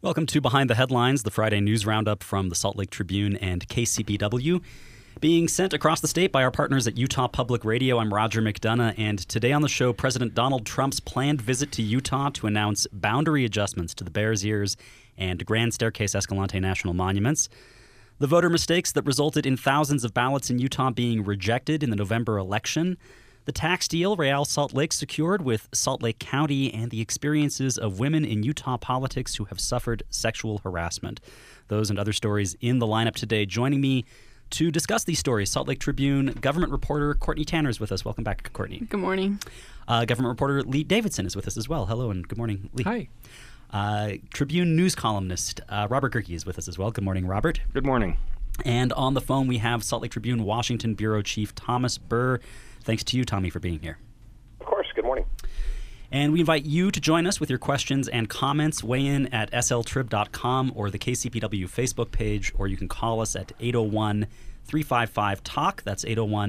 Welcome to Behind the Headlines, the Friday news roundup from the Salt Lake Tribune and KCPW. Being sent across the state by our partners at Utah Public Radio, I'm Roger McDonough, and today on the show, President Donald Trump's planned visit to Utah to announce boundary adjustments to the Bears Ears and Grand Staircase Escalante National Monuments, the voter mistakes that resulted in thousands of ballots in Utah being rejected in the November election, the tax deal Real Salt Lake secured with Salt Lake County, and the experiences of women in Utah politics who have suffered sexual harassment. Those and other stories in the lineup today. Joining me to discuss these stories, Salt Lake Tribune government reporter Courtney Tanner is with us. Welcome back, Courtney. Good morning. Government reporter Lee Davidson is with us as well. Hello and good morning, Lee. Hi. Tribune news columnist Robert Gerke is with us as well. Good morning, Robert. Good morning. And on the phone we have Salt Lake Tribune Washington Bureau Chief Thomas Burr. Thanks to you, Tommy, for being here. Of course. Good morning. And we invite you to join us with your questions and comments. Weigh in at sltrib.com or the KCPW Facebook page, or you can call us at 801-355-TALK. That's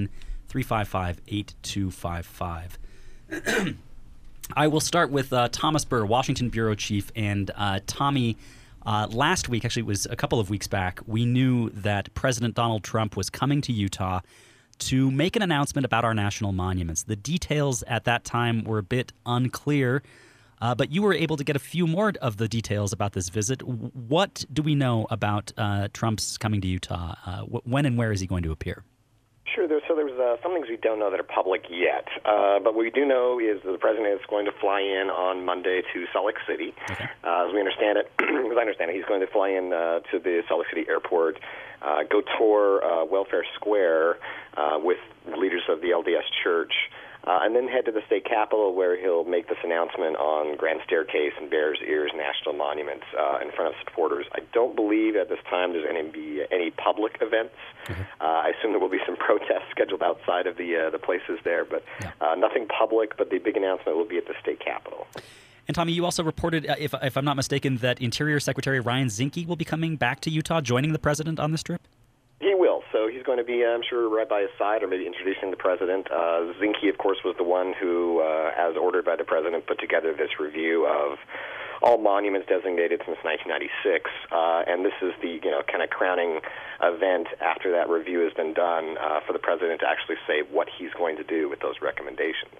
801-355-8255. I will start with Thomas Burr, Washington Bureau Chief. And Tommy, last week, actually it was a couple of weeks back, we knew that President Donald Trump was coming to Utah to make an announcement about our national monuments. The details at that time were a bit unclear, but you were able to get a few more of the details about this visit. What do we know about Trump's coming to Utah? When and where is he going to appear? Sure. There's some things we don't know that are public yet. But what we do know is that the president is going to fly in on Monday to Salt Lake City. Okay. As we understand it, he's going to fly in to the Salt Lake City airport, go tour Welfare Square with leaders of the LDS Church, and then head to the state capitol where he'll make this announcement on Grand Staircase and Bears Ears National Monuments in front of supporters. I don't believe at this time there's going to be any public events. Mm-hmm. I assume there will be some protests scheduled outside of the places there, but nothing public, but the big announcement will be at the state capitol. And Tommy, you also reported, if I'm not mistaken, that Interior Secretary Ryan Zinke will be coming back to Utah, joining the president on this trip? He will. So he's going to be, I'm sure, right by his side or maybe introducing the president. Zinke, of course, was the one who, as ordered by the president, put together this review of all monuments designated since 1996. And this is the, kind of crowning event after that review has been done for the president to actually say what he's going to do with those recommendations.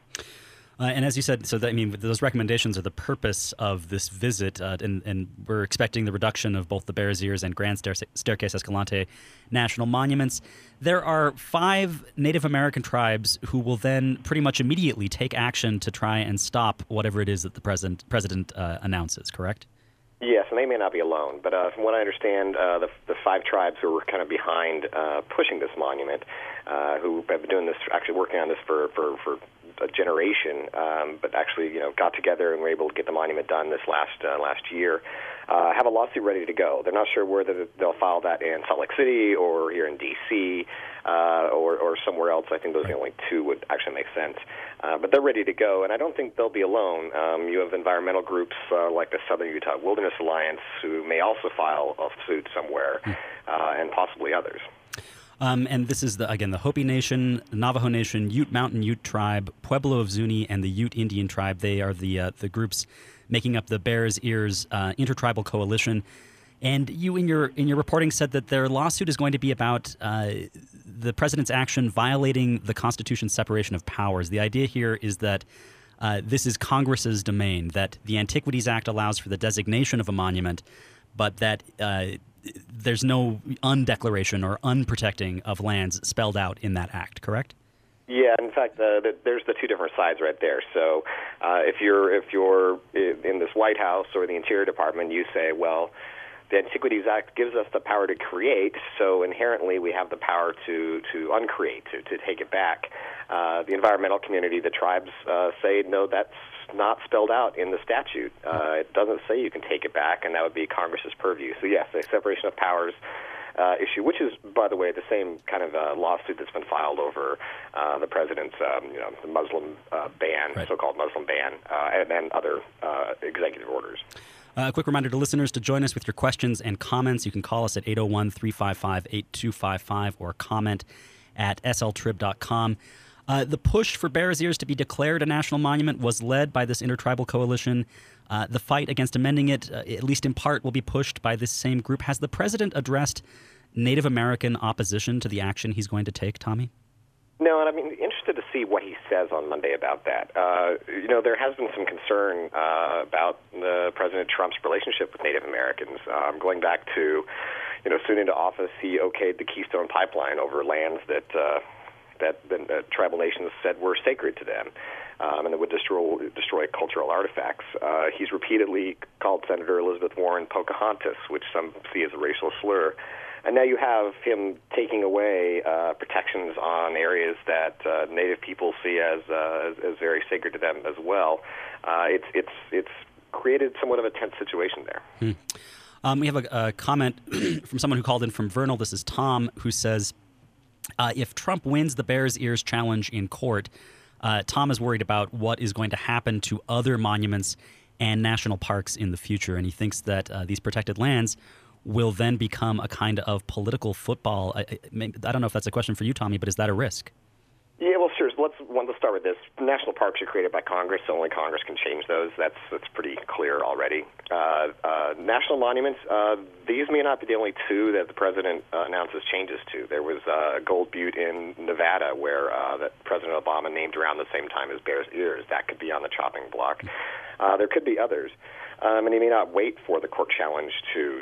And as you said, those recommendations are the purpose of this visit, and we're expecting the reduction of both the Bears Ears and Grand Staircase Escalante National Monuments. There are 5 Native American tribes who will then pretty much immediately take action to try and stop whatever it is that the president announces, correct? Yes, and they may not be alone, but from what I understand, the 5 tribes who were kind of behind pushing this monument, who have been doing this, actually working on this for a generation, but actually, got together and were able to get the monument done this last year, have a lawsuit ready to go. They're not sure whether they'll file that in Salt Lake City or here in D.C. Or somewhere else. I think those are the only 2 would actually make sense. But they're ready to go, and I don't think they'll be alone. You have environmental groups like the Southern Utah Wilderness Alliance who may also file a suit somewhere, and possibly others. And this is, the Hopi Nation, Navajo Nation, Ute Mountain Ute Tribe, Pueblo of Zuni, and the Ute Indian Tribe. They are the groups making up the Bears Ears Intertribal Coalition. And you, in your reporting, said that their lawsuit is going to be about the president's action violating the Constitution's separation of powers. The idea here is that this is Congress's domain, that the Antiquities Act allows for the designation of a monument, but that there's no undeclaration or unprotecting of lands spelled out in that act, correct? Yeah, in fact, there's the 2 different sides right there. So if you're in this White House or the Interior Department, you say, well, the Antiquities Act gives us the power to create, so inherently we have the power to uncreate, to take it back. The environmental community, the tribes, say, no, that's not spelled out in the statute. It doesn't say you can take it back, and that would be Congress's purview. So, yes, the separation of powers issue, which is, by the way, the same kind of lawsuit that's been filed over the president's, the Muslim ban, right. So-called Muslim ban, and other executive orders. A quick reminder to listeners to join us with your questions and comments. You can call us at 801-355-8255 or comment at sltrib.com. The push for Bears Ears to be declared a national monument was led by this intertribal coalition. The fight against amending it, at least in part, will be pushed by this same group. Has the president addressed Native American opposition to the action he's going to take, Tommy? No, and I'm interested to see what he says on Monday about that. There has been some concern about President Trump's relationship with Native Americans. Going back to, soon into office, he okayed the Keystone Pipeline over lands that the tribal nations said were sacred to them, and that would destroy cultural artifacts. He's repeatedly called Senator Elizabeth Warren Pocahontas, which some see as a racial slur. And now you have him taking away protections on areas that Native people see as very sacred to them as well. It's created somewhat of a tense situation there. We have a comment from someone who called in from Vernal. This is Tom, who says, if Trump wins the Bears Ears challenge in court, Tom is worried about what is going to happen to other monuments and national parks in the future. And he thinks that these protected lands will then become a kind of political football. I don't know if that's a question for you, Tommy, but is that a risk? Yeah, well, sure. Let's start with this. National parks are created by Congress, so only Congress can change those. That's pretty clear already. National monuments, these may not be the only two that the president announces changes to. There was Gold Butte in Nevada, where that President Obama named around the same time as Bears Ears. That could be on the chopping block. There could be others. And he may not wait for the court challenge to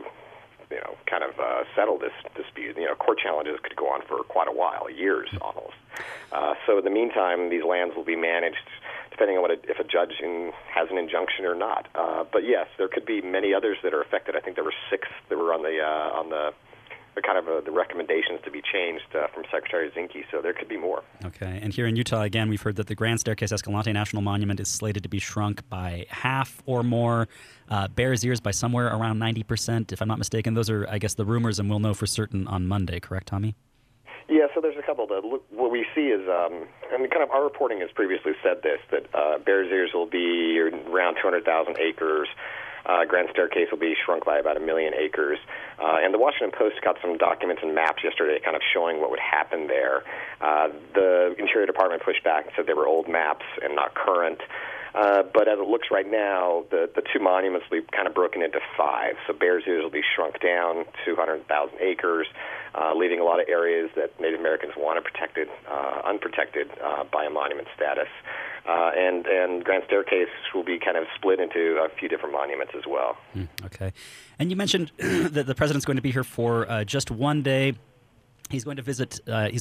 kind of settle this dispute. Court challenges could go on for quite a while, years almost. So in the meantime, these lands will be managed depending on if a judge has an injunction or not. But yes, there could be many others that are affected. I think there were 6 that were on the kind of the recommendations to be changed from Secretary Zinke, so there could be more. Okay, and here in Utah, again, we've heard that the Grand Staircase Escalante National Monument is slated to be shrunk by half or more. Bears Ears by somewhere around 90%, if I'm not mistaken. Those are, I guess, the rumors, and we'll know for certain on Monday, correct, Tommy? Yeah, so there's a couple. What we see is, kind of our reporting has previously said this, that Bears Ears will be around 200,000 acres. Grand Staircase will be shrunk by about 1 million acres. And the Washington Post got some documents and maps yesterday kind of showing what would happen there. The Interior Department pushed back and said they were old maps and not current. But as it looks right now, the 2 monuments will be kind of broken into 5. So Bears Ears will be shrunk down to 200,000 acres, leaving a lot of areas that Native Americans want unprotected by a monument status. And Grand Staircase will be kind of split into a few different monuments as well. Okay. And you mentioned that the president's going to be here for just one day. He's going to visit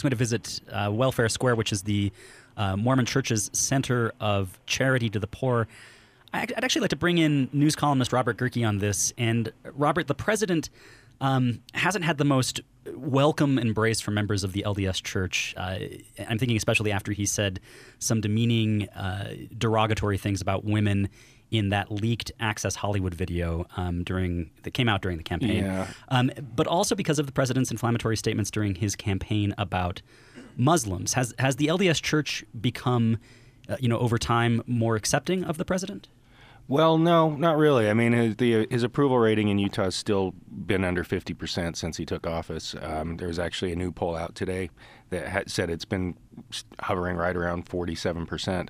Welfare Square, which is the Mormon Church's center of charity to the poor. I'd actually like to bring in news columnist Robert Gehrke on this. And Robert, the president hasn't had the most welcome embrace from members of the LDS Church. I'm thinking especially after he said some demeaning, derogatory things about women in that leaked Access Hollywood video that came out during the campaign. Yeah. But also because of the president's inflammatory statements during his campaign about Muslims. Has the LDS Church become, over time, more accepting of the president? Well, no, not really. I mean, his approval rating in Utah has still been under 50% since he took office. There's actually a new poll out today that said it's been hovering right around 47%.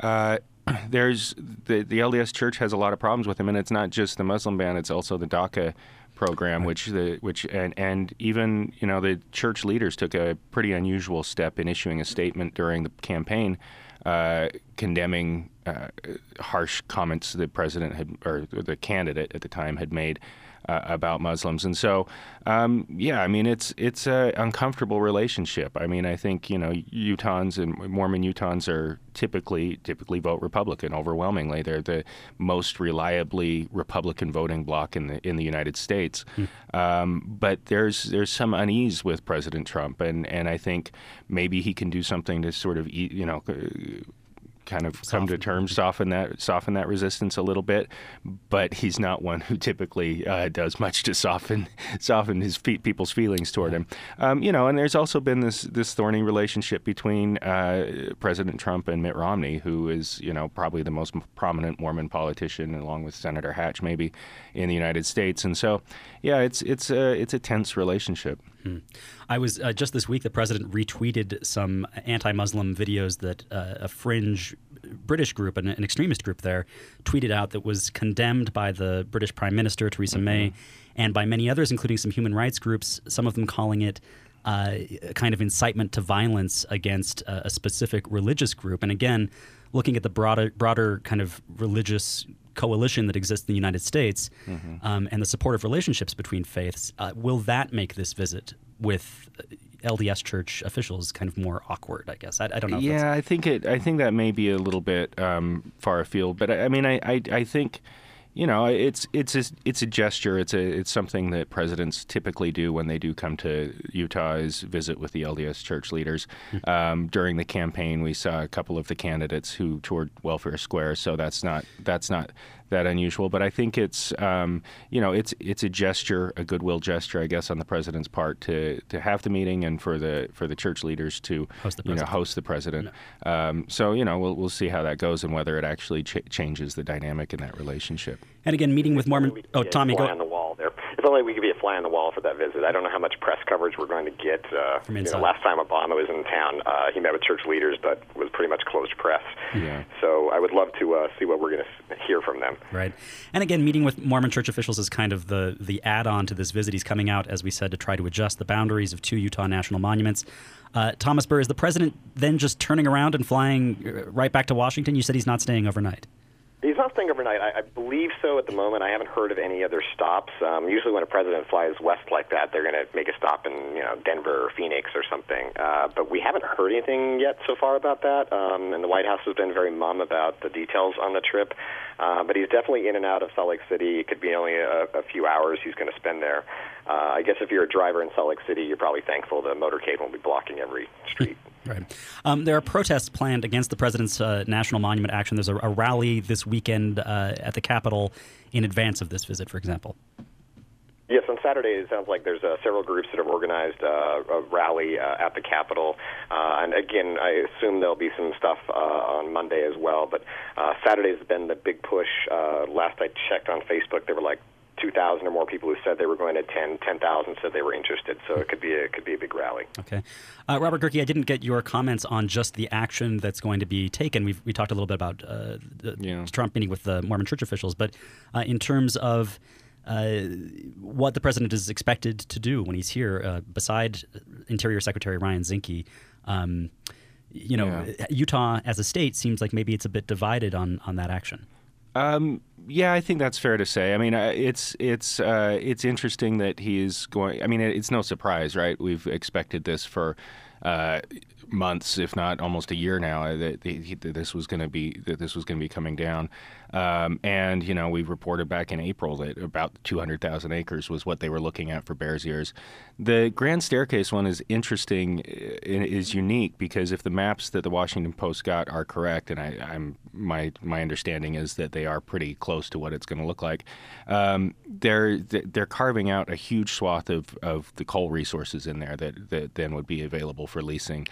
There's the LDS Church has a lot of problems with him, and it's not just the Muslim ban; it's also the DACA program, right. which even the church leaders took a pretty unusual step in issuing a statement during the campaign condemning harsh comments the president or the candidate at the time had made about Muslims. And so, it's an uncomfortable relationship. I mean, I think, Utahns and Mormon Utahns are typically vote Republican overwhelmingly. They're the most reliably Republican voting bloc in the United States. But there's some unease with President Trump, and I think maybe he can do something to sort of, kind of come to terms, soften that resistance a little bit, but he's not one who typically does much to soften his people's feelings toward him. And there's also been this thorny relationship between President Trump and Mitt Romney, who is probably the most prominent Mormon politician, along with Senator Hatch, maybe in the United States. And so, yeah, it's a tense relationship. I was just this week, the president retweeted some anti-Muslim videos that a fringe British group, an extremist group there, tweeted out that was condemned by the British Prime Minister, Theresa May, and by many others, including some human rights groups, some of them calling it a kind of incitement to violence against a specific religious group. And again, looking at the broader kind of religious coalition that exists in the United States and the supportive relationships between faiths, will that make this visit with LDS Church officials kind of more awkward, I guess? I don't know. Yeah, I think that may be a little bit far afield, but I mean, I think, you know, it's a gesture. It's something that presidents typically do when they do come to Utah, is visit with the LDS Church leaders. During the campaign, we saw a couple of the candidates who toured Welfare Square, so that's not that unusual. But I think it's it's a gesture, a goodwill gesture, I guess, on the president's part to have the meeting and for the church leaders to host the president. So we'll see how that goes and whether it actually changes the dynamic in that relationship. And again, meeting with Mormon. Oh, Tommy, go. On the wall there. If only we could be a fly on the wall for that visit. I don't know how much press coverage we're going to get. From inside. Last time Obama was in town, he met with church leaders, but was pretty much closed press. Yeah. So I would love to see what we're going to hear from them. Right. And again, meeting with Mormon church officials is kind of the add-on to this visit. He's coming out, as we said, to try to adjust the boundaries of 2 Utah national monuments. Thomas Burr, is the president then just turning around and flying right back to Washington? You said he's not staying overnight. He's not staying overnight. I believe so at the moment. I haven't heard of any other stops. Usually when a president flies west like that, they're going to make a stop in Denver or Phoenix or something. But we haven't heard anything yet so far about that. And the White House has been very mum about the details on the trip. But he's definitely in and out of Salt Lake City. It could be only a few hours he's going to spend there. I guess if you're a driver in Salt Lake City, you're probably thankful the motorcade won't be blocking every street. Right. There are protests planned against the president's National Monument action. There's a rally this weekend at the Capitol in advance of this visit, for example. Yes, on Saturday it sounds like there's several groups that have organized a rally at the Capitol. And again, I assume there'll be some stuff on Monday as well. But Saturday's been the big push. Last I checked on Facebook, there were like 2,000 or more people who said they were going to attend. 10,000 said they were interested. So it could be a big rally. Okay, Robert Gehrke, I didn't get your comments on just the action that's going to be taken. We talked a little bit about Trump meeting with the Mormon church officials, but in terms of what the president is expected to do when he's here, beside Interior Secretary Ryan Zinke, Utah as a state seems like maybe it's a bit divided on that action. Yeah, I think that's fair to say. I mean, it's interesting that he's going. I mean, it's no surprise, right? We've expected this for months, if not almost a year now, that this was going to be coming down. And we reported back in April that about 200,000 acres was what they were looking at for Bears Ears. The Grand Staircase one is interesting, is unique, because if the maps that the Washington Post got are correct, and my understanding is that they are pretty close to what it's going to look like, they're carving out a huge swath of the coal resources in there that then would be available for leasing.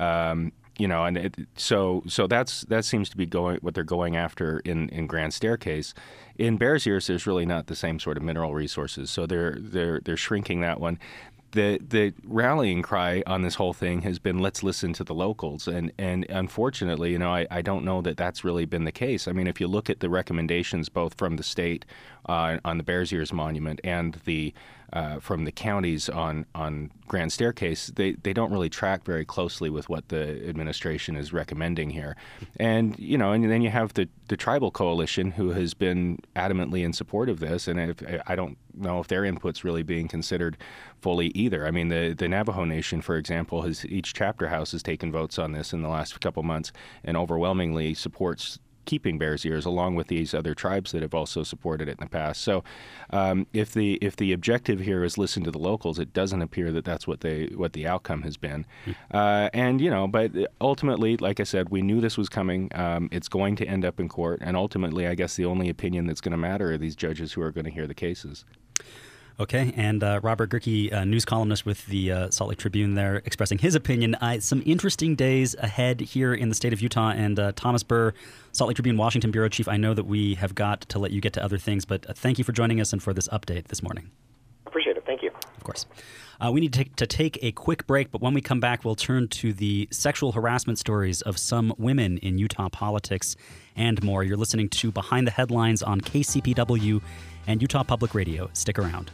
So that seems to be what they're going after in Grand Staircase. In Bears Ears, there's really not the same sort of mineral resources, so they're shrinking that one. The rallying cry on this whole thing has been, let's listen to the locals, and unfortunately, I don't know that that's really been the case. I mean, if you look at the recommendations both from the state on the Bears Ears Monument and from the counties on Grand Staircase, they don't really track very closely with what the administration is recommending here. And then you have the tribal coalition, who has been adamantly in support of this, and I don't know if their input's really being considered fully either. I mean, the Navajo Nation, for example, each chapter house has taken votes on this in the last couple months and overwhelmingly supports keeping Bears Ears, along with these other tribes that have also supported it in the past. So if the objective here is listen to the locals, it doesn't appear that that's what the outcome has been. But ultimately, like I said, we knew this was coming. It's going to end up in court, and ultimately, I guess the only opinion that's going to matter are these judges who are going to hear the cases. Okay, and Robert Gehrke, news columnist with the Salt Lake Tribune there, expressing his opinion. Some interesting days ahead here in the state of Utah. And Thomas Burr, Salt Lake Tribune Washington Bureau Chief, I know that we have got to let you get to other things, but thank you for joining us and for this update this morning. Appreciate it. Thank you. Of course. course. We need to take a quick break, but when we come back, we'll turn to the sexual harassment stories of some women in Utah politics and more. You're listening to Behind the Headlines on KCPW and Utah Public Radio. Stick around.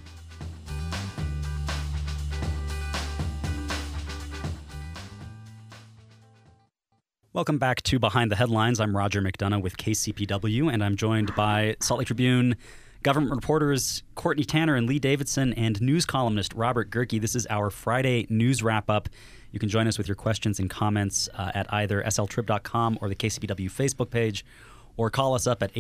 Welcome back to Behind the Headlines. I'm Roger McDonough with KCPW, and I'm joined by Salt Lake Tribune government reporters Courtney Tanner and Lee Davidson and news columnist Robert Gehrke. This is our Friday news wrap-up. You can join us with your questions and comments at either sltrib.com or the KCPW Facebook page, or call us up at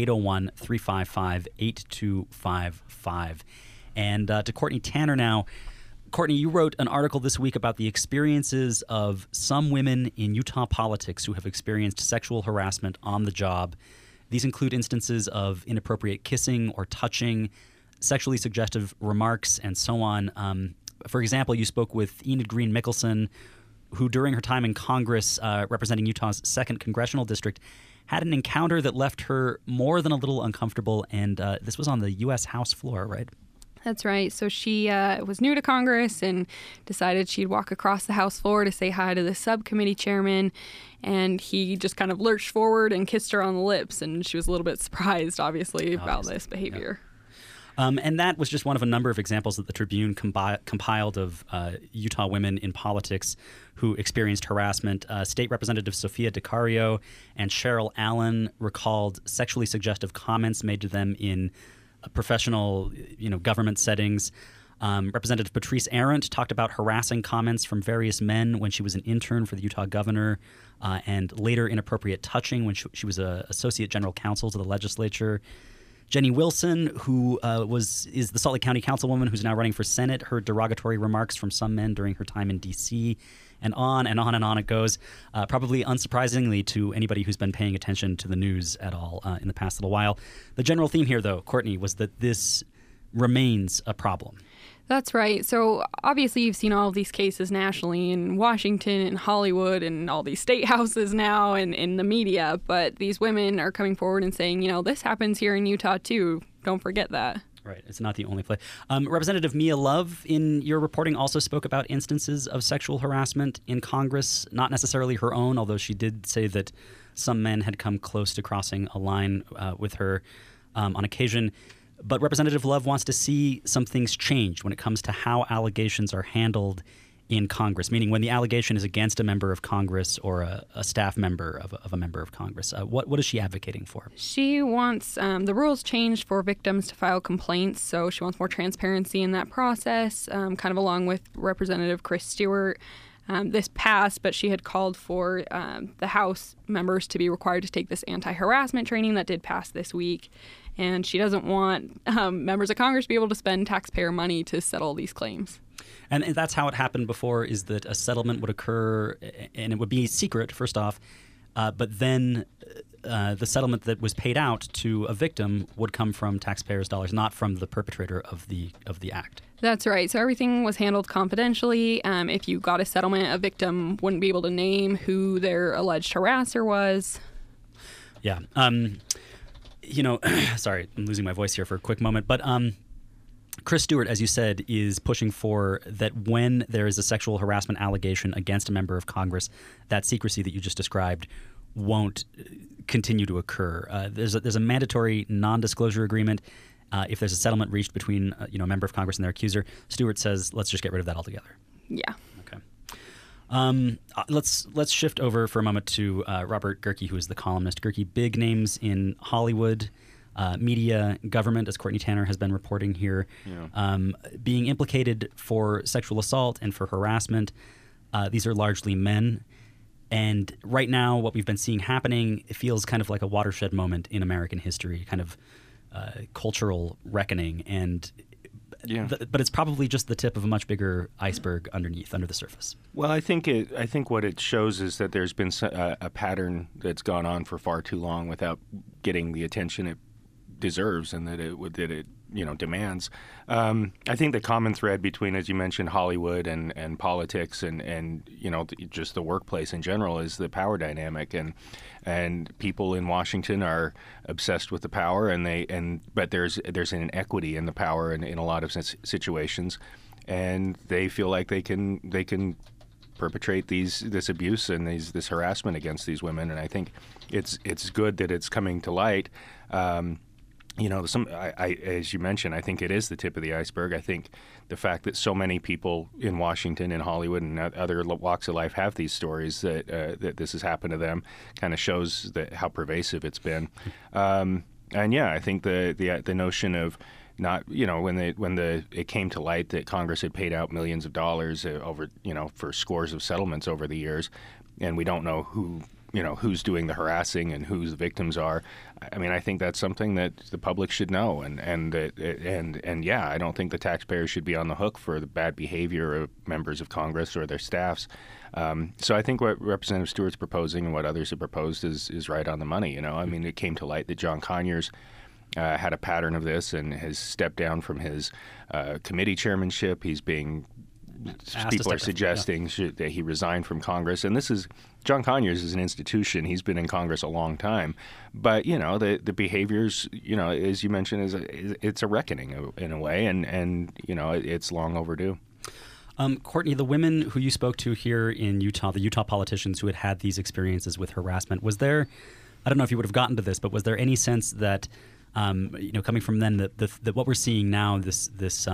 801-355-8255. And to Courtney Tanner now. Courtney, you wrote an article this week about the experiences of some women in Utah politics who have experienced sexual harassment on the job. These include instances of inappropriate kissing or touching, sexually suggestive remarks, and so on. For example, you spoke with Enid Green Mickelson, who during her time in Congress representing Utah's 2nd Congressional District had an encounter that left her more than a little uncomfortable, and this was on the U.S. House floor, right? That's right. So she was new to Congress and decided she'd walk across the House floor to say hi to the subcommittee chairman. And he just kind of lurched forward and kissed her on the lips. And she was a little bit surprised, obviously, about this behavior. Yeah. And that was just one of a number of examples that the Tribune compiled of Utah women in politics who experienced harassment. State Representative Sophia DiCario and Cheryl Allen recalled sexually suggestive comments made to them in professional, government settings. Representative Patrice Arendt talked about harassing comments from various men when she was an intern for the Utah governor, and later inappropriate touching when she was an associate general counsel to the legislature. Jenny Wilson, who is the Salt Lake County councilwoman who's now running for Senate, heard derogatory remarks from some men during her time in D.C., and on and on and on it goes, probably unsurprisingly to anybody who's been paying attention to the news at all in the past little while. The general theme here, though, Courtney, was that this remains a problem. That's right. So obviously you've seen all of these cases nationally in Washington and Hollywood and all these state houses now and in the media. But these women are coming forward and saying, this happens here in Utah, too. Don't forget that. Right. It's not the only place. Representative Mia Love, in your reporting, also spoke about instances of sexual harassment in Congress, not necessarily her own, although she did say that some men had come close to crossing a line with her on occasion. But Representative Love wants to see some things change when it comes to how allegations are handled in Congress, meaning when the allegation is against a member of Congress or a staff member of a member of Congress. What is she advocating for? She wants the rules changed for victims to file complaints, so she wants more transparency in that process, kind of along with Representative Chris Stewart. This passed, but she had called for the House members to be required to take this anti-harassment training that did pass this week. And she doesn't want members of Congress to be able to spend taxpayer money to settle these claims. And that's how it happened before, is that a settlement would occur, and it would be secret, first off, but then the settlement that was paid out to a victim would come from taxpayers' dollars, not from the perpetrator of the act. That's right. So everything was handled confidentially. If you got a settlement, a victim wouldn't be able to name who their alleged harasser was. Yeah. Sorry, I'm losing my voice here for a quick moment, but Chris Stewart, as you said, is pushing for that when there is a sexual harassment allegation against a member of Congress, that secrecy that you just described won't continue to occur. There's a mandatory non-disclosure agreement if there's a settlement reached between a member of Congress and their accuser. Stewart says, let's just get rid of that altogether. Yeah. Okay. Let's shift over for a moment to Robert Gehrke, who is the columnist. Gehrke, big names in Hollywood, media, government, as Courtney Tanner has been reporting here, being implicated for sexual assault and for harassment. These are largely men. And right now, what we've been seeing happening, it feels kind of like a watershed moment in American history, kind of cultural reckoning. And but it's probably just the tip of a much bigger iceberg under the surface. Well, I think what it shows is that there's been a pattern that's gone on for far too long without getting the attention it deserves and that it demands. I think the common thread between, as you mentioned, Hollywood and politics and just the workplace in general is the power dynamic, and people in Washington are obsessed with the power, but there's an inequity in the power in a lot of situations. and they feel like they can perpetrate this abuse and this harassment against these women. And I think it's good that it's coming to light. As you mentioned, I think it is the tip of the iceberg. I think the fact that so many people in Washington and Hollywood and other walks of life have these stories that this has happened to them kind of shows how pervasive it's been. I think the notion of not, when it came to light that Congress had paid out millions of dollars over, for scores of settlements over the years, and we don't know who's doing the harassing and who the victims are. I mean, I think that's something that the public should know, and I don't think the taxpayers should be on the hook for the bad behavior of members of Congress or their staffs. So I think what Representative Stewart's proposing and what others have proposed is right on the money. I mean, it came to light that John Conyers had a pattern of this and has stepped down from his committee chairmanship. People are suggesting that he resign from Congress. And John Conyers is an institution. He's been in Congress a long time. But, the behaviors, as you mentioned, it's a reckoning in a way. And it's long overdue. Courtney, the women who you spoke to here in Utah, the Utah politicians who had these experiences with harassment, was there, I don't know if you would have gotten to this, but was there any sense that, coming from them, that what we're seeing now, this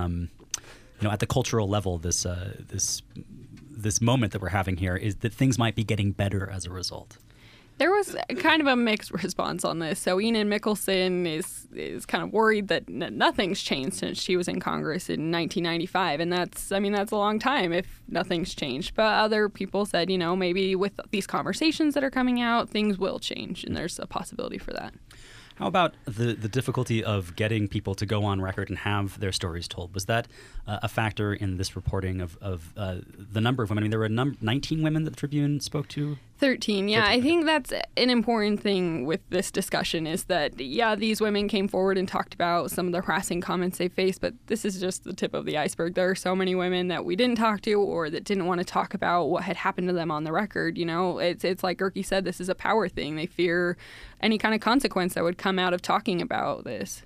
at the cultural level, this moment that we're having here, is that things might be getting better as a result? There was kind of a mixed response on this. So Enan Mickelson is kind of worried that nothing's changed since she was in Congress in 1995, and that's a long time if nothing's changed. But other people said, maybe with these conversations that are coming out, things will change, and there's a possibility for that. How about the difficulty of getting people to go on record and have their stories told? Was that a factor in this reporting of the number of women? I mean, there were 19 women that the Tribune spoke to? 13, yeah. 13. I think that's an important thing with this discussion is that, these women came forward and talked about some of the harassing comments they faced, but this is just the tip of the iceberg. There are so many women that we didn't talk to or that didn't want to talk about what had happened to them on the record. It's like Gerke said, this is a power thing. They fear any kind of consequence that would come out of talking about this.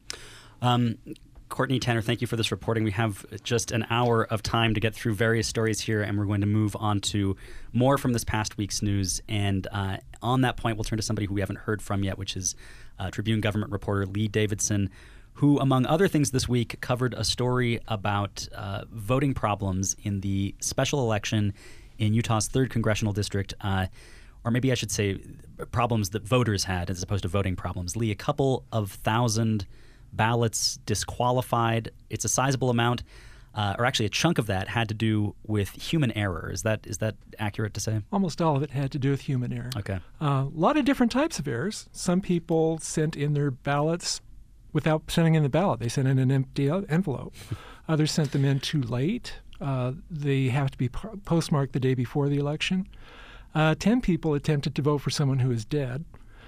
Courtney, Tanner, thank you for this reporting. We have just an hour of time to get through various stories here, and we're going to move on to more from this past week's news. And on that point, we'll turn to somebody who we haven't heard from yet, which is Tribune government reporter Lee Davidson, who, among other things this week, covered a story about voting problems in the special election in Utah's 3rd Congressional District, or maybe I should say problems that voters had as opposed to voting problems. Lee, a couple of thousand ballots disqualified. It's a sizable amount, or actually a chunk of that had to do with human error. Is that accurate to say? Almost all of it had to do with human error. Okay. A lot of different types of errors. Some people sent in their ballots without sending in the ballot. They sent in an empty envelope. Others sent them in too late. They have to be postmarked the day before the election. 10 people attempted to vote for someone who is dead.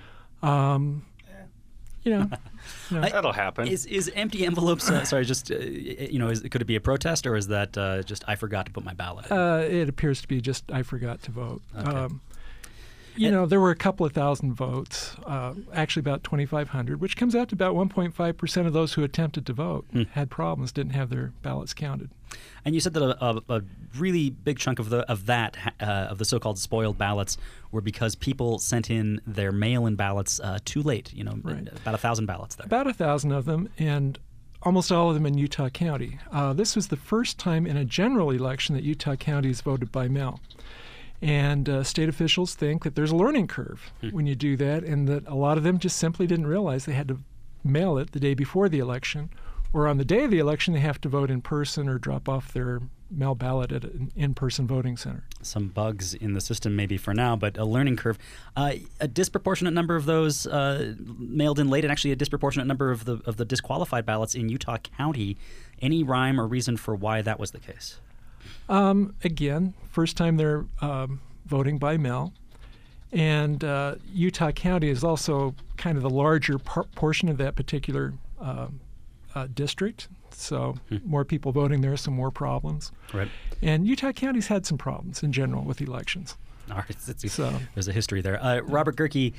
That'll happen. Is empty envelopes? Sorry, just could it be a protest, or is that just I forgot to put my ballot in? It appears to be just I forgot to vote. Okay. There were a couple of thousand votes, actually about 2,500, which comes out to about 1.5% of those who attempted to vote had problems, didn't have their ballots counted. And you said that a really big chunk of the so-called spoiled ballots were because people sent in their mail-in ballots too late. Right. About 1,000 ballots there. About 1,000 of them, and almost all of them in Utah County. This was the first time in a general election that Utah County is voted by mail. And state officials think that there's a learning curve when you do that, and that a lot of them just simply didn't realize they had to mail it the day before the election, or on the day of the election they have to vote in person or drop off their mail ballot at an in-person voting center. Some bugs in the system maybe for now, but a learning curve. A disproportionate number of those mailed in late, and actually a disproportionate number of the disqualified ballots in Utah County. Any rhyme or reason for why that was the case? Again, first time they're voting by mail. And Utah County is also kind of the larger portion of that particular district. So more people voting there, some more problems. Right. And Utah County's had some problems in general with elections. All right. There's a history there. Robert Gerke,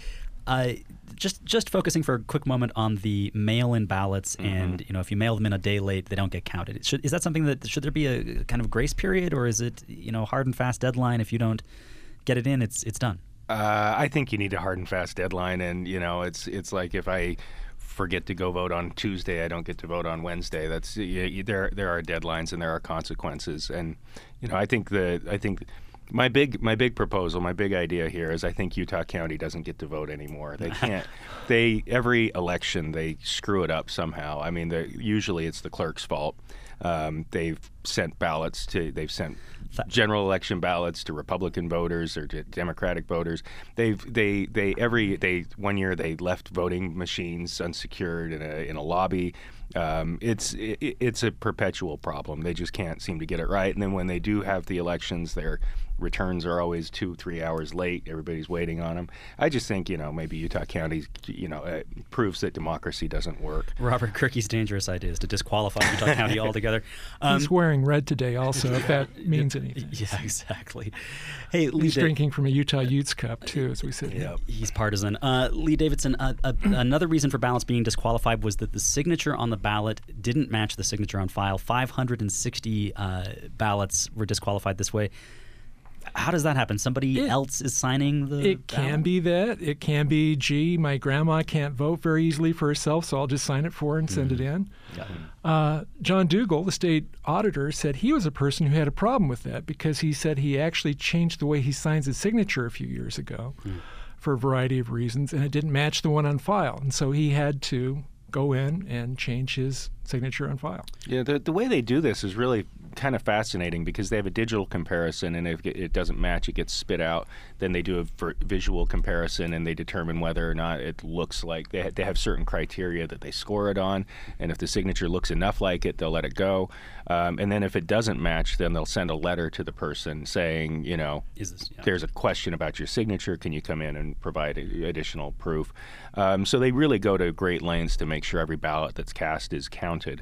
Just focusing for a quick moment on the mail-in ballots, and if you mail them in a day late, they don't get counted. Is that something that should there be a kind of grace period, or is it hard and fast deadline? If you don't get it in, it's done. I think you need a hard and fast deadline, and it's like if I forget to go vote on Tuesday, I don't get to vote on Wednesday. That's there are deadlines and there are consequences, and I think my big proposal, my big idea here is I think Utah County doesn't get to vote anymore. They can't. Every election they screw it up somehow. I mean, usually it's the clerk's fault. They've sent general election ballots to Republican voters or to Democratic voters. One year they left voting machines unsecured in a lobby. It's a perpetual problem. They just can't seem to get it right. And then when they do have the elections, their returns are always 2-3 hours late. Everybody's waiting on them. I just think maybe Utah County proves that democracy doesn't work. Robert Kirky's dangerous idea is to disqualify Utah County altogether. He's wearing red today also, if that means anything. Yeah, exactly. Hey, Lee, he's drinking from a Utah Utes cup too, as we sit here. He's partisan. Lee Davidson, another reason for ballots being disqualified was that the signature on the ballot didn't match the signature on file. 560 ballots were disqualified this way. How does that happen? Somebody else is signing the It can be that. It can be, gee, my grandma can't vote very easily for herself, so I'll just sign it for her and send it in. John Dougal, the state auditor, said he was a person who had a problem with that because he said he actually changed the way he signs his signature a few years ago for a variety of reasons, and it didn't match the one on file. And so he had to go in and change his signature on file. Yeah, the way they do this is really kind of fascinating because they have a digital comparison, and if it doesn't match, it gets spit out. Then they do a visual comparison, and they determine whether or not it looks like they have certain criteria that they score it on, and if the signature looks enough like it, they'll let it go. And then if it doesn't match, then they'll send a letter to the person saying, there's a question about your signature. Can you come in and provide additional proof? So they really go to great lengths to make sure every ballot that's cast is counted.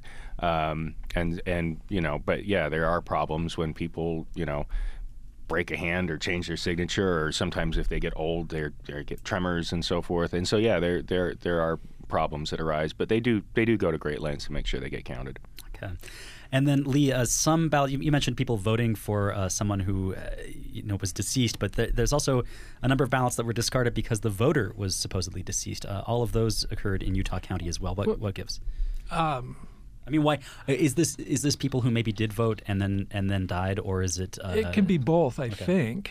But yeah, there are problems when people, break a hand or change their signature, or sometimes if they get old, they get tremors and so forth. And so, yeah, there are problems that arise, but they do go to great lengths to make sure they get counted. Okay. And then, Lee, some ballot, you mentioned people voting for someone who was deceased, but there's also a number of ballots that were discarded because the voter was supposedly deceased. All of those occurred in Utah County as well. What gives? I mean, why is this people who maybe did vote and then died, or is it? It can be both, I think.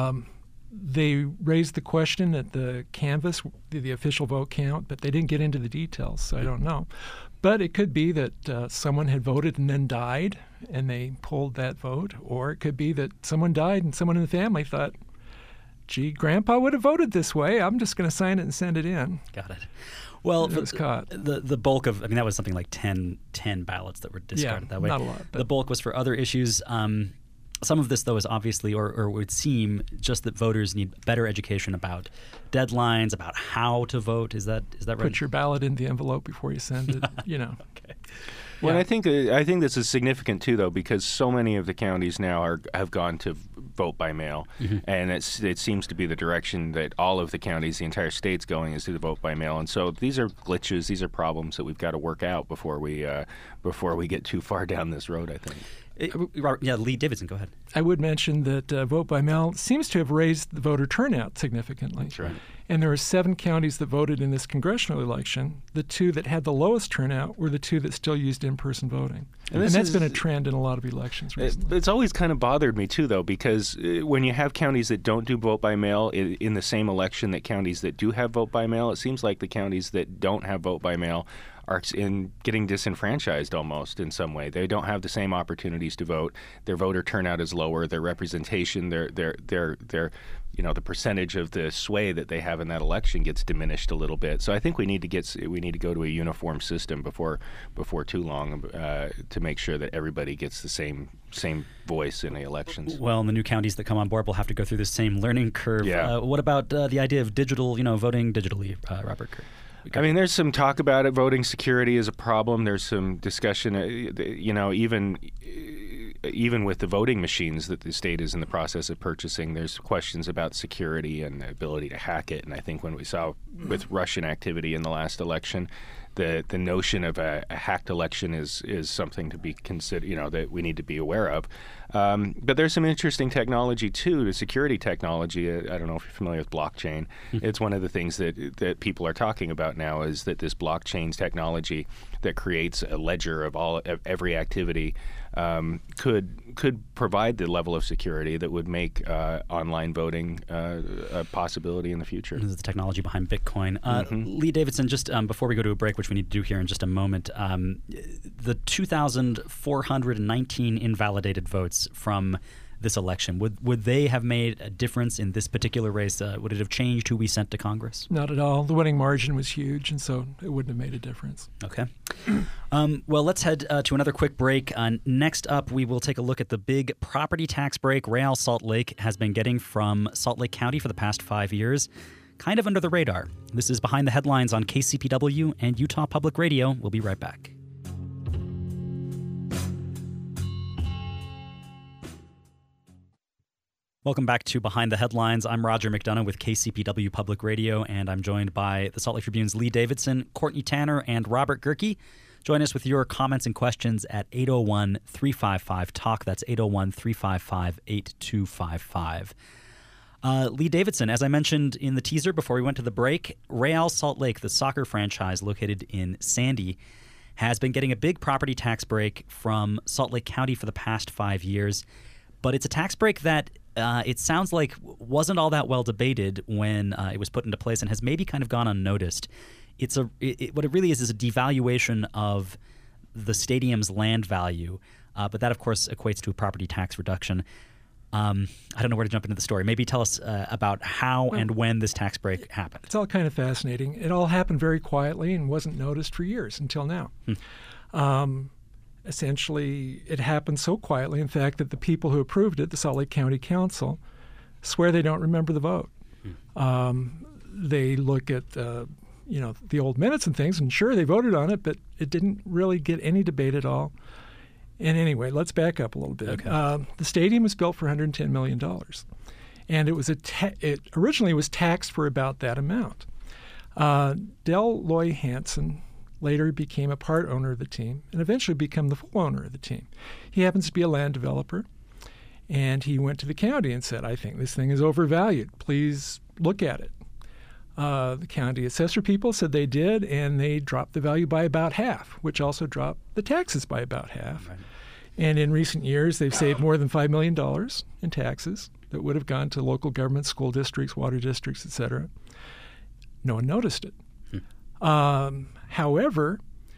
They raised the question at the canvass, the official vote count, but they didn't get into the details, so I don't know. But it could be that someone had voted and then died, and they pulled that vote, or it could be that someone died and someone in the family thought, gee, Grandpa would have voted this way. I'm just going to sign it and send it in. Got it. Well, it was caught. The bulk of, that was something like 10 ballots that were discarded that way. Not a lot. But the bulk was for other issues. Some of this, though, is obviously, or would seem, just that voters need better education about deadlines, about how to vote. Is that right? Put your ballot in the envelope before you send it. Okay. Well, I think this is significant too, though, because so many of the counties now have gone to vote by mail, and it seems to be the direction that all of the counties, the entire state's going, is to vote by mail. And so these are glitches, these are problems that we've got to work out before we get too far down this road, I think. Lee Davidson, go ahead. I would mention that vote by mail seems to have raised the voter turnout significantly. That's right. And there are 7 counties that voted in this congressional election. The 2 that had the lowest turnout were the 2 that still used in-person voting. And that's been a trend in a lot of elections recently. It's always kind of bothered me, too, though, because when you have counties that don't do vote by mail in the same election that counties that do have vote by mail, it seems like the counties that don't have vote by mail are getting disenfranchised almost in some way. They don't have the same opportunities to vote. Their voter turnout is lower. Their representation, the percentage of the sway that they have in that election gets diminished a little bit. So I think we need to go to a uniform system before too long to make sure that everybody gets the same voice in the elections. Well, and the new counties that come on board will have to go through the same learning curve. Yeah. What about the idea of digital, voting digitally, Robert Kerr? There's some talk about it. Voting security is a problem. There's some discussion, even even with the voting machines that the state is in the process of purchasing, there's questions about security and the ability to hack it. And I think when we saw with Russian activity in the last election, the notion of a hacked election is something to be considered, that we need to be aware of. But there's some interesting technology too, the security technology. I don't know if you're familiar with blockchain. It's one of the things that people are talking about now, is that this blockchain technology that creates a ledger of every activity could provide the level of security that would make online voting a possibility in the future. This is the technology behind Bitcoin. Lee Davidson, just before we go to a break, which we need to do here in just a moment, the 2,419 invalidated votes from this election, would they have made a difference in this particular race? Would it have changed who we sent to Congress? Not at all. The winning margin was huge, and so it wouldn't have made a difference. Okay. Well, let's head to another quick break. Next up, we will take a look at the big property tax break Real Salt Lake has been getting from Salt Lake County for the past 5 years, kind of under the radar. This is Behind the Headlines on KCPW and Utah Public Radio. We'll be right back. Welcome back to Behind the Headlines. I'm Roger McDonough with KCPW Public Radio, and I'm joined by the Salt Lake Tribune's Lee Davidson, Courtney Tanner, and Robert Gerke. Join us with your comments and questions at 801-355-TALK. That's 801-355-8255. Lee Davidson, as I mentioned in the teaser before we went to the break, Real Salt Lake, the soccer franchise located in Sandy, has been getting a big property tax break from Salt Lake County for the past 5 years. But it's a tax break that it sounds like wasn't all that well debated when it was put into place and has maybe kind of gone unnoticed. What it really is a devaluation of the stadium's land value, but that, of course, equates to a property tax reduction. I don't know where to jump into the story. Maybe tell us about how and when this tax break happened. It's all kind of fascinating. It all happened very quietly and wasn't noticed for years until now. Essentially, it happened so quietly, in fact, that the people who approved it, the Salt Lake County Council, swear they don't remember the vote. They look at the old minutes and things, and sure, they voted on it, but it didn't really get any debate at all. And anyway, let's back up a little bit. Okay. The stadium was built for $110 million, and it was it originally was taxed for about that amount. Del Loy Hansen later became a part owner of the team and eventually became the full owner of the team. He happens to be a land developer, and he went to the county and said, I think this thing is overvalued. Please look at it. The county assessor people said they did, and they dropped the value by about half, which also dropped the taxes by about half. Right. And in recent years, they've saved more than $5 million in taxes that would have gone to local government, school districts, water districts, etc. No one noticed it. However,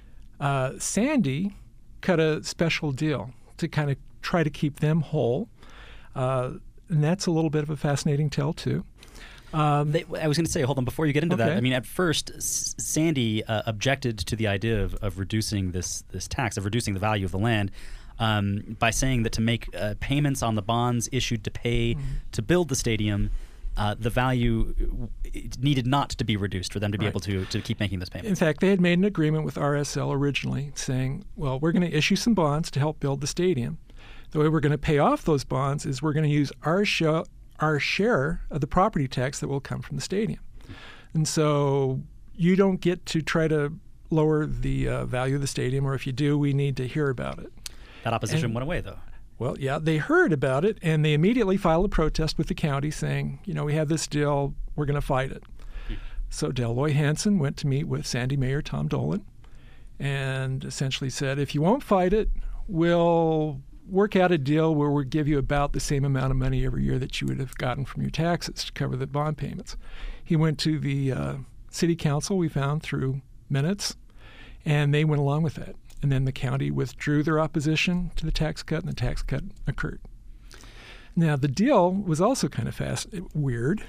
Sandy cut a special deal to kind of try to keep them whole. And that's a little bit of a fascinating tale, too. I was going to say, hold on, before you get into that, I mean, at first, Sandy objected to the idea of reducing this tax, of reducing the value of the land, by saying that to make payments on the bonds issued to pay to build the stadium, the value needed not to be reduced for them to be able to keep making those payments. In fact, they had made an agreement with RSL originally saying, well, we're going to issue some bonds to help build the stadium. The way we're going to pay off those bonds is we're going to use our share of the property tax that will come from the stadium. And so you don't get to try to lower the value of the stadium, or if you do, we need to hear about it. That opposition went away, though. Well, yeah, they heard about it, and they immediately filed a protest with the county saying, we have this deal, we're going to fight it. So Del Loy Hansen went to meet with Sandy Mayor Tom Dolan and essentially said, if you won't fight it, we'll work out a deal where we'll give you about the same amount of money every year that you would have gotten from your taxes to cover the bond payments. He went to the city council, we found through minutes, and they went along with that. And then the county withdrew their opposition to the tax cut, and the tax cut occurred. Now, the deal was also kind of weird.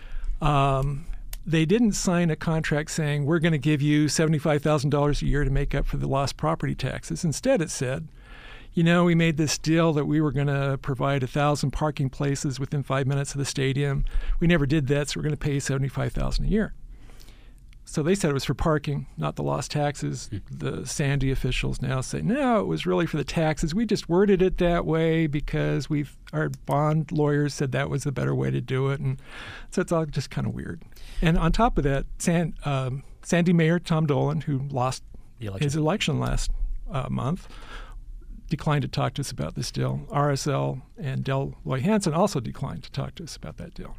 They didn't sign a contract saying, we're going to give you $75,000 a year to make up for the lost property taxes. Instead, it said, we made this deal that we were going to provide 1,000 parking places within 5 minutes of the stadium. We never did that, so we're going to pay you $75,000 a year. So they said it was for parking, not the lost taxes. The Sandy officials now say, no, it was really for the taxes. We just worded it that way because our bond lawyers said that was the better way to do it. And so it's all just kind of weird. And on top of that, Sandy Mayor Tom Dolan, who lost his election last month, declined to talk to us about this deal. RSL and Deloitte Hansen also declined to talk to us about that deal.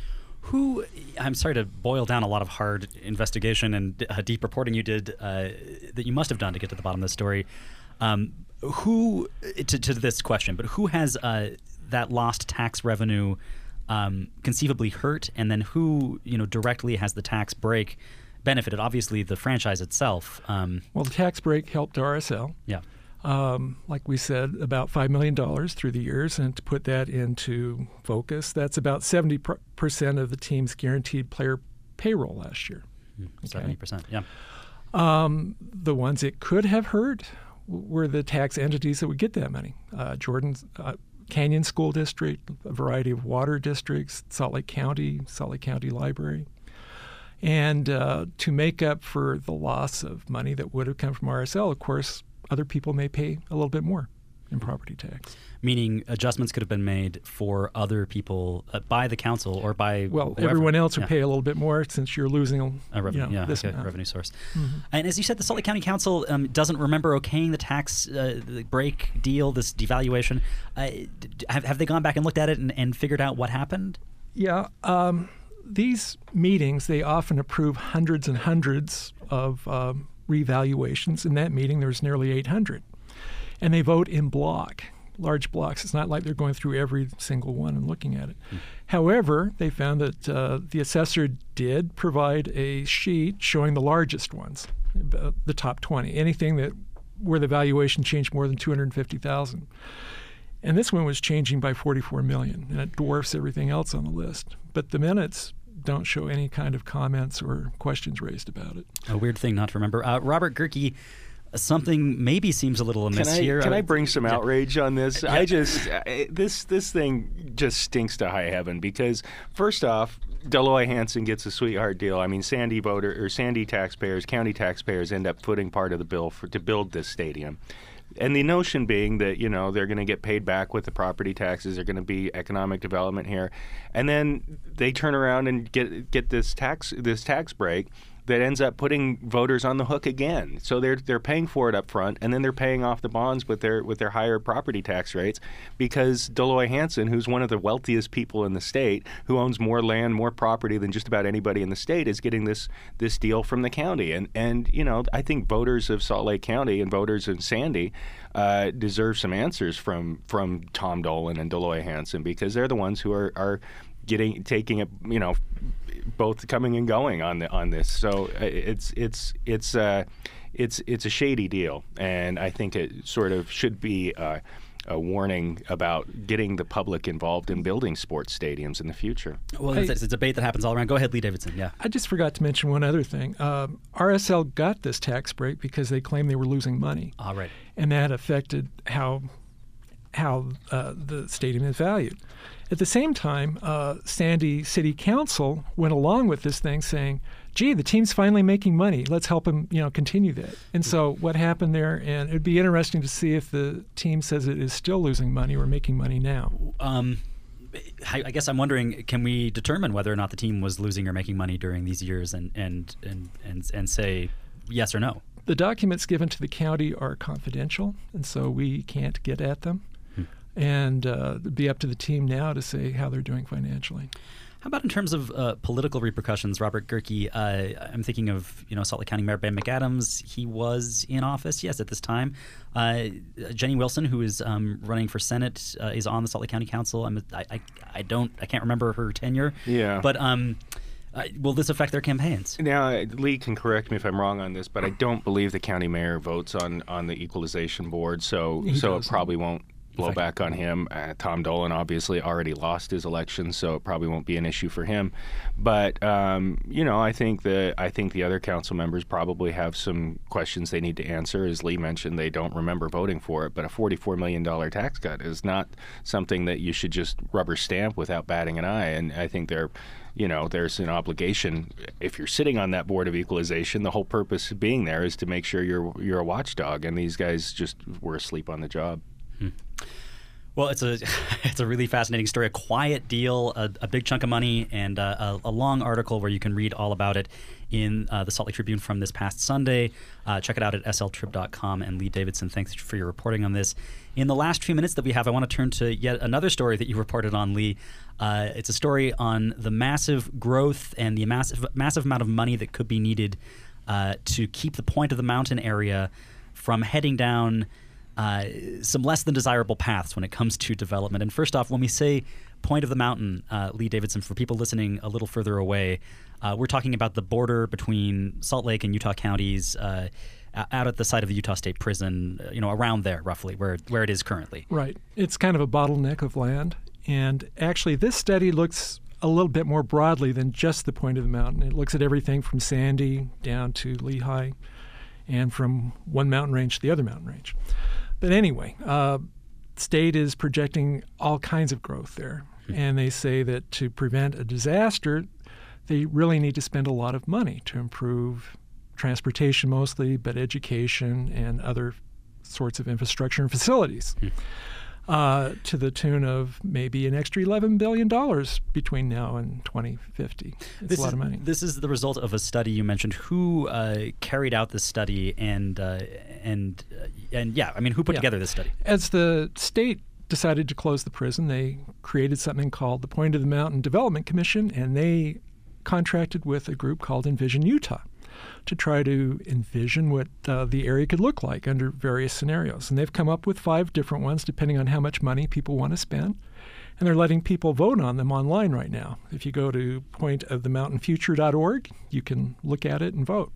I'm sorry to boil down a lot of hard investigation and deep reporting you did that you must have done to get to the bottom of this story. To this question, but who has that lost tax revenue conceivably hurt, and then who directly has the tax break benefited? Obviously, the franchise itself. Well, the tax break helped RSL. Yeah. Like we said, about $5 million through the years. And to put that into focus, that's about 70% of the team's guaranteed player payroll last year. 70%, yeah. The ones it could have hurt were the tax entities that would get that money. Jordan's Canyon School District, a variety of water districts, Salt Lake County Library. And to make up for the loss of money that would have come from RSL, of course, other people may pay a little bit more in property tax. Meaning adjustments could have been made for other people by the council or by whoever. Everyone else would pay a little bit more since you're losing this revenue source. Mm-hmm. And as you said, the Salt Lake County Council doesn't remember okaying the tax break deal, this devaluation. Have they gone back and looked at it and figured out what happened? Yeah. These meetings, they often approve hundreds and hundreds of revaluations. In that meeting, there was nearly 800. And they vote in large blocks. It's not like they're going through every single one and looking at it. However, they found that the assessor did provide a sheet showing the largest ones, the top 20, anything where the valuation changed more than $250,000. And this one was changing by $44 million, and it dwarfs everything else on the list. But the minutes don't show any kind of comments or questions raised about it. A weird thing not to remember. Robert Gehrke, something maybe seems a little amiss here. Can I bring some outrage on this? This thing just stinks to high heaven because, first off, Deloitte Hansen gets a sweetheart deal. I mean, Sandy taxpayers, county taxpayers end up footing part of the bill to build this stadium. And the notion being that, they're going to get paid back with the property taxes. There's going to be economic development here. And then they turn around and get this tax break that ends up putting voters on the hook again. So they're paying for it up front, and then they're paying off the bonds with their higher property tax rates because Deloitte Hansen, who's one of the wealthiest people in the state, who owns more land, more property than just about anybody in the state, is getting this deal from the county. And I think voters of Salt Lake County and voters of Sandy deserve some answers from Tom Dolan and Deloitte Hansen because they're the ones who are taking it, both coming and going on this. So it's a shady deal, and I think it sort of should be a warning about getting the public involved in building sports stadiums in the future. Well, it's a debate that happens all around. Go ahead, Lee Davidson. Yeah. I just forgot to mention one other thing. RSL got this tax break because they claimed they were losing money. All right. And that affected how the stadium is valued. At the same time, Sandy City Council went along with this thing saying, gee, the team's finally making money. Let's help them, continue that. And so what happened there, and it'd be interesting to see if the team says it is still losing money or making money now. I guess I'm wondering, can we determine whether or not the team was losing or making money during these years and say yes or no? The documents given to the county are confidential, and so we can't get at them. And it'd be up to the team now to say how they're doing financially. How about in terms of political repercussions, Robert Gehrke? I'm thinking of Salt Lake County Mayor Ben McAdams. He was in office, yes, at this time. Jenny Wilson, who is running for Senate, is on the Salt Lake County Council. I can't remember her tenure. Yeah. But will this affect their campaigns? Now, Lee can correct me if I'm wrong on this, but I don't believe the county mayor votes on the equalization board, so it probably won't blowback on him. Tom Dolan obviously already lost his election, so it probably won't be an issue for him. But I think the other council members probably have some questions they need to answer. As Lee mentioned, they don't remember voting for it, but a $44 million tax cut is not something that you should just rubber stamp without batting an eye. And I think there's an obligation. If you're sitting on that Board of Equalization, the whole purpose of being there is to make sure you're a watchdog, and these guys just were asleep on the job. Well, it's a really fascinating story. A quiet deal, a big chunk of money, and a long article where you can read all about it in the Salt Lake Tribune from this past Sunday. Check it out at sltrib.com. And Lee Davidson, thanks for your reporting on this. In the last few minutes that we have, I want to turn to yet another story that you reported on, Lee. It's a story on the massive growth and the massive amount of money that could be needed to keep the Point of the Mountain area from heading down some less than desirable paths when it comes to development. And first off, when we say Point of the Mountain, Lee Davidson, for people listening a little further away, we're talking about the border between Salt Lake and Utah counties, out at the site of the Utah State Prison, around there roughly, where it is currently. Right. It's kind of a bottleneck of land. And actually, this study looks a little bit more broadly than just the Point of the Mountain. It looks at everything from Sandy down to Lehigh and from one mountain range to the other mountain range. But anyway, state is projecting all kinds of growth there. And they say that to prevent a disaster, they really need to spend a lot of money to improve transportation mostly, but education and other sorts of infrastructure and facilities. To the tune of maybe an extra $11 billion between now and 2050. It's a lot of money. This is the result of a study you mentioned. Who carried out this study and who put together this study? As the state decided to close the prison, they created something called the Point of the Mountain Development Commission, and they contracted with a group called Envision Utah to try to envision what the area could look like under various scenarios. And they've come up with 5 different ones depending on how much money people want to spend. And they're letting people vote on them online right now. If you go to pointofthemountainfuture.org, you can look at it and vote.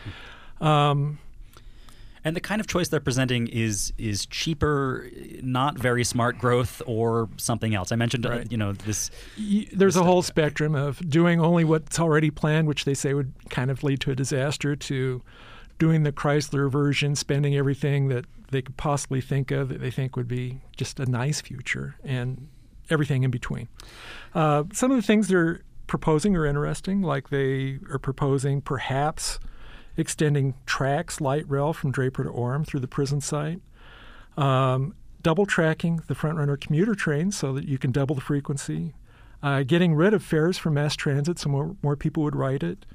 And the kind of choice they're presenting is cheaper, not very smart growth, or something else. I mentioned, right. This. There's a whole spectrum of doing only what's already planned, which they say would kind of lead to a disaster, to doing the Chrysler version, spending everything that they could possibly think of that they think would be just a nice future, and everything in between. Some of the things they're proposing are interesting, like they are proposing perhaps extending tracks, light rail from Draper to Orem through the prison site, double tracking the Frontrunner commuter trains so that you can double the frequency, getting rid of fares from mass transit so more people would ride it,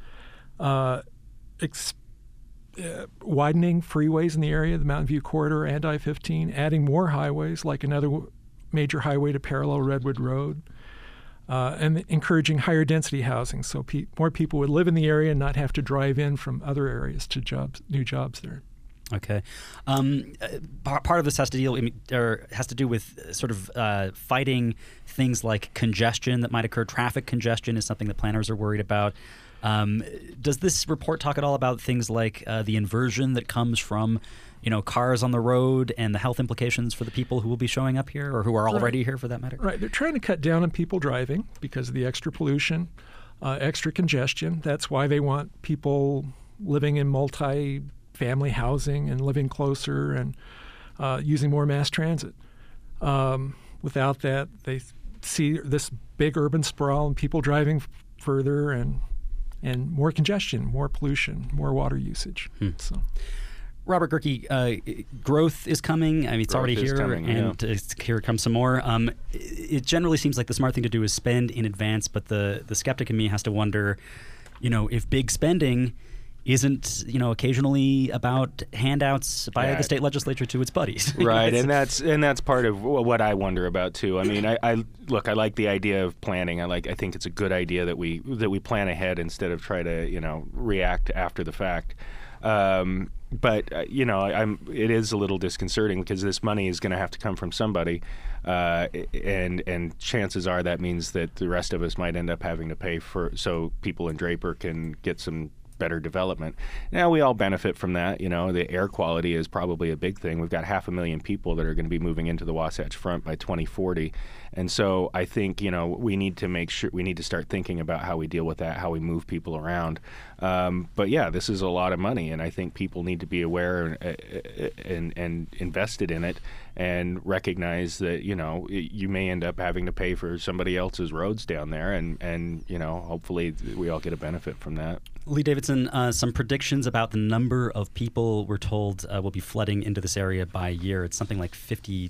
widening freeways in the area, the Mountain View Corridor and I-15, adding more highways like another major highway to parallel Redwood Road, and encouraging higher density housing so more people would live in the area and not have to drive in from other areas to new jobs there. Okay. Part of this has to do with sort of fighting things like congestion that might occur. Traffic congestion is something that planners are worried about. Does this report talk at all about things like the inversion that comes from cars on the road and the health implications for the people who will be showing up here or who are already here for that matter? Right. They're trying to cut down on people driving because of the extra pollution, extra congestion. That's why they want people living in multi-family housing and living closer and using more mass transit. Without that, they see this big urban sprawl and people driving further and more congestion, more pollution, more water usage. So. Robert Gehrke, growth is coming. I mean, it's already here, and here comes some more. It generally seems like the smart thing to do is spend in advance, but the skeptic in me has to wonder, if big spending isn't, occasionally about handouts by the state legislature to its buddies. Right, and that's part of what I wonder about too. I mean, I like the idea of planning. I think it's a good idea that we plan ahead instead of try to react after the fact. But it is a little disconcerting because this money is going to have to come from somebody, and chances are that means that the rest of us might end up having to pay so people in Draper can get some better development. Now, we all benefit from that. The air quality is probably a big thing. We've got 500,000 people that are going to be moving into the Wasatch Front by 2040. And so I think, we need to start thinking about how we deal with that, how we move people around. But yeah, this is a lot of money, and I think people need to be aware and invested in it and recognize that, you may end up having to pay for somebody else's roads down there, and hopefully we all get a benefit from that. Lee Davidson, some predictions about the number of people we're told will be flooding into this area by year. It's something like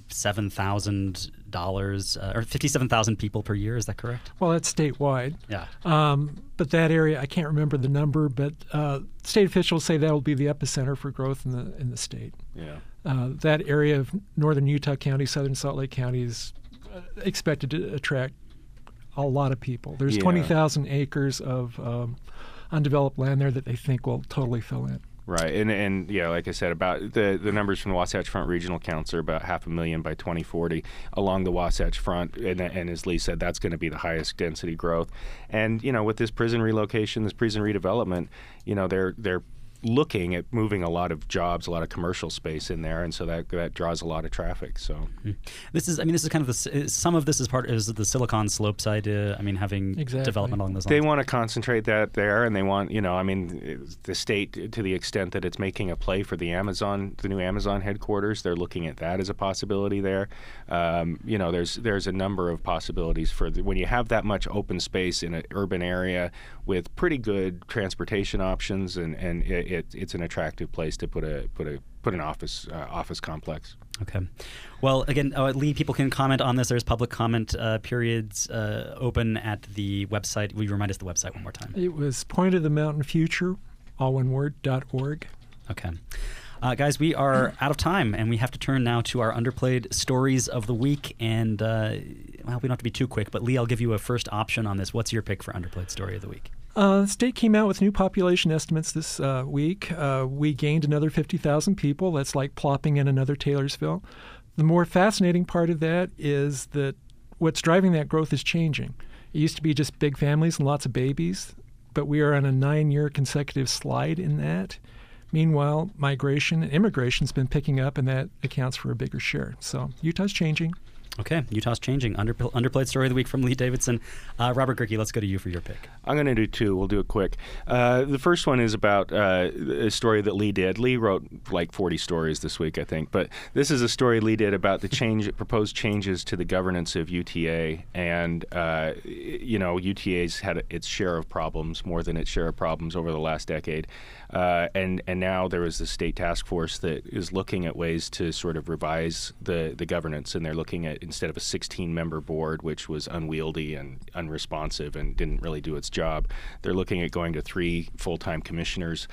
$57,000 or 57,000 people per year. Is that correct? Well, that's statewide. Yeah. But that area, I can't remember the number, but state officials say that will be the epicenter for growth in the state. Yeah. That area of northern Utah County, southern Salt Lake County is expected to attract a lot of people. There's 20,000 acres of undeveloped land there that they think will totally fill in. Right, and yeah, like I said, about the numbers from the Wasatch Front Regional Council are about 500,000 by 2040 along the Wasatch Front, and as Lee said, that's going to be the highest density growth. And with this prison relocation, this prison redevelopment, they're looking at moving a lot of jobs, a lot of commercial space in there, and so that draws a lot of traffic. So this is kind of some of this is the Silicon Slopes idea. Having development along those lines. They want to concentrate that there, and they want the state, to the extent that it's making a play for the new Amazon headquarters, they're looking at that as a possibility there. There's a number of possibilities for when you have that much open space in an urban area with pretty good transportation options, and it's an attractive place to put an office complex. Okay. Well, again, Lee, people can comment on this. There's public comment periods open at the website. Will you remind us the website one more time? It was Point of the Mountain Future, all one word, .org. Okay. Guys, we are out of time, and we have to turn now to our underplayed stories of the week. And, we don't have to be too quick, but Lee, I'll give you a first option on this. What's your pick for underplayed story of the week? The state came out with new population estimates this week. We gained another 50,000 people. That's like plopping in another Taylorsville. The more fascinating part of that is that what's driving that growth is changing. It used to be just big families and lots of babies, but we are on a 9-year consecutive slide in that. Meanwhile, migration and immigration has been picking up, and that accounts for a bigger share. So Utah's changing. Okay, Utah's changing. Underplayed story of the week from Lee Davidson. Robert Gehrke, let's go to you for your pick. I'm going to do two. We'll do it quick. The first one is about a story that Lee did. Lee wrote like 40 stories this week, I think. But this is a story Lee did about the proposed changes to the governance of UTA. And, UTA's had its share of problems, more than its share of problems over the last decade. And now there is the state task force that is looking at ways to sort of revise the governance. And they're looking at, instead of a 16-member board, which was unwieldy and unresponsive and didn't really do its job, they're looking at going to 3 full-time commissioners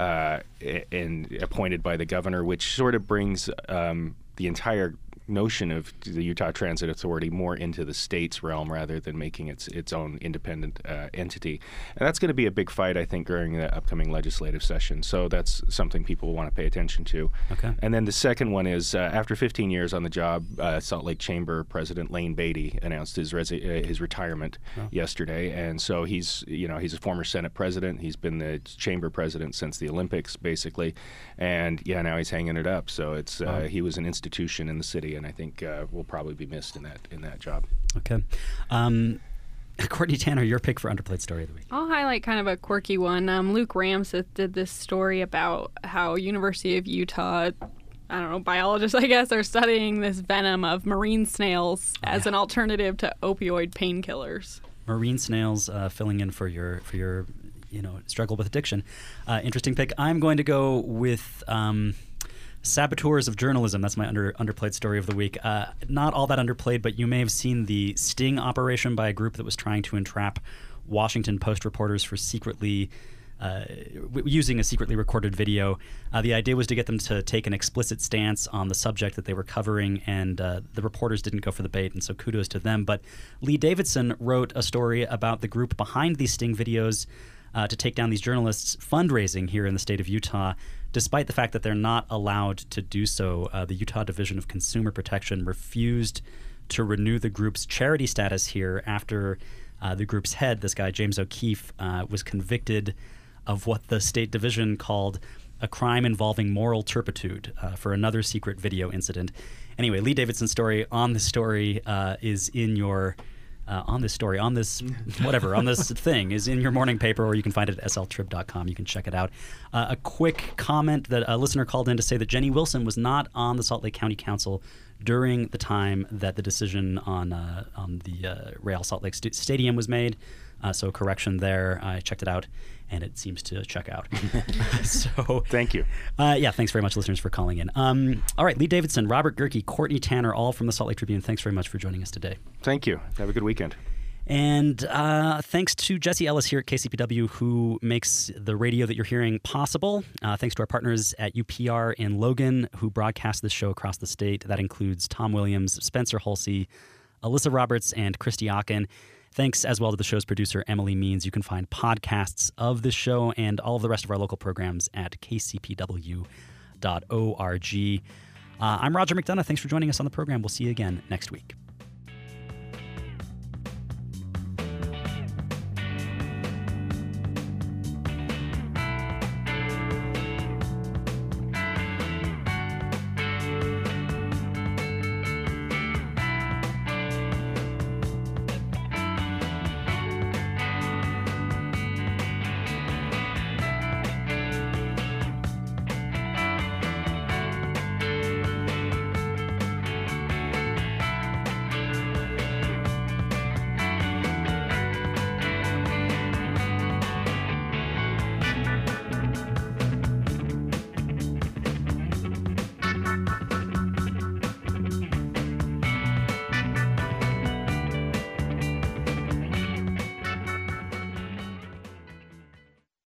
and appointed by the governor, which sort of brings the entire notion of the Utah Transit Authority more into the state's realm rather than making its own independent entity. And that's going to be a big fight, I think, during the upcoming legislative session. So that's something people want to pay attention to. Okay. And then the second one is, after 15 years on the job, Salt Lake Chamber President Lane Beatty announced his retirement yesterday. And so he's a former Senate president. He's been the chamber president since the Olympics, basically. And now he's hanging it up. So it's he was an institution in the city, and I think will probably be missed in that job. Okay. Courtney Tanner, your pick for underplayed story of the week. I'll highlight kind of a quirky one. Luke Ramseth did this story about how University of Utah, biologists, I guess, are studying this venom of marine snails as an alternative to opioid painkillers. Marine snails filling in for your struggle with addiction. Interesting pick. I'm going to go with saboteurs of journalism. That's my underplayed story of the week. Not all that underplayed, but you may have seen the sting operation by a group that was trying to entrap Washington Post reporters for secretly using a secretly recorded video. The idea was to get them to take an explicit stance on the subject that they were covering, and the reporters didn't go for the bait, and so kudos to them. But Lee Davidson wrote a story about the group behind these sting videos to take down these journalists fundraising here in the state of Utah, despite the fact that they're not allowed to do so. The Utah Division of Consumer Protection refused to renew the group's charity status here after the group's head, this guy James O'Keefe, was convicted of what the state division called a crime involving moral turpitude for another secret video incident. Anyway, Lee Davidson's story on this story is in your on this thing is in your morning paper, or you can find it at sltrib.com. You can check it out. A quick comment that a listener called in to say that Jenny Wilson was not on the Salt Lake County Council during the time that the decision on the Real Salt Lake Stadium was made. So correction there. I checked it out, and it seems to check out. So thank you. Thanks very much, listeners, for calling in. All right, Lee Davidson, Robert Gerke, Courtney Tanner, all from the Salt Lake Tribune. Thanks very much for joining us today. Thank you. Have a good weekend. And thanks to Jesse Ellis here at KCPW, who makes the radio that you're hearing possible. Thanks to our partners at UPR in Logan, who broadcast this show across the state. That includes Tom Williams, Spencer Hulsey, Alyssa Roberts, and Christy Ocken. Thanks as well to the show's producer, Emily Means. You can find podcasts of this show and all of the rest of our local programs at kcpw.org. I'm Roger McDonough. Thanks for joining us on the program. We'll see you again next week.